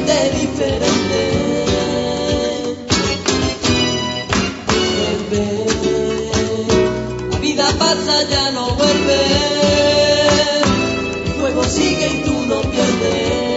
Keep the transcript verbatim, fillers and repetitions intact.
totalmente diferente. Vuelve, la vida pasa, ya no vuelve. El juego sigue y tú no pierdes.